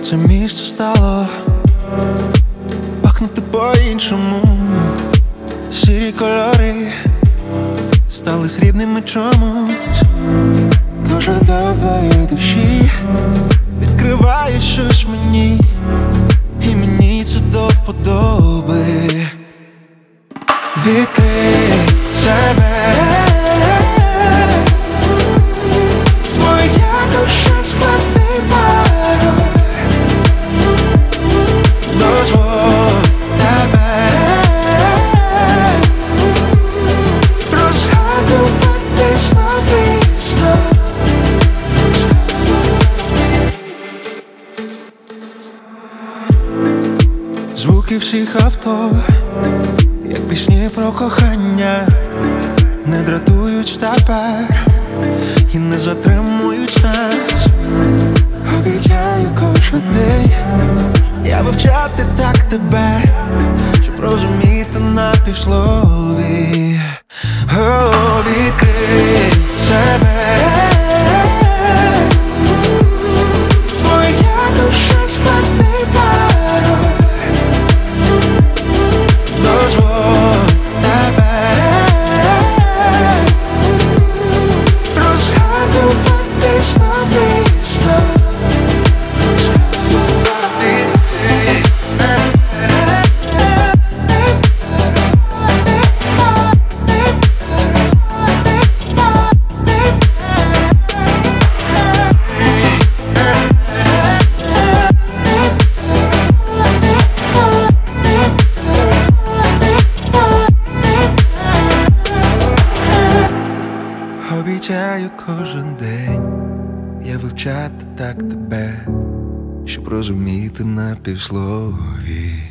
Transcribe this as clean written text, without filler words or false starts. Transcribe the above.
це місто стало пахнути по-іншому. Сірі кольори стали срібними чомусь. Кожен до твоєї душі відкриває щось мені, і мені це до вподоби. Відкрий себе, твоя душа складний пароль. Дозволь тебе розгадувати знов і знов. Звуки всіх авто, як пісні про кохання, не дратують тепер і не затримують нас. Обіцяю кожен день я вивчати так тебе, щоб розуміти на півслові. О, відкрий себе, твоя душа складний пароль. Дозволь тебе розгадувати знов і знов. Обіцяю кожен день я вивчати так тебе, щоб розуміти на півслові.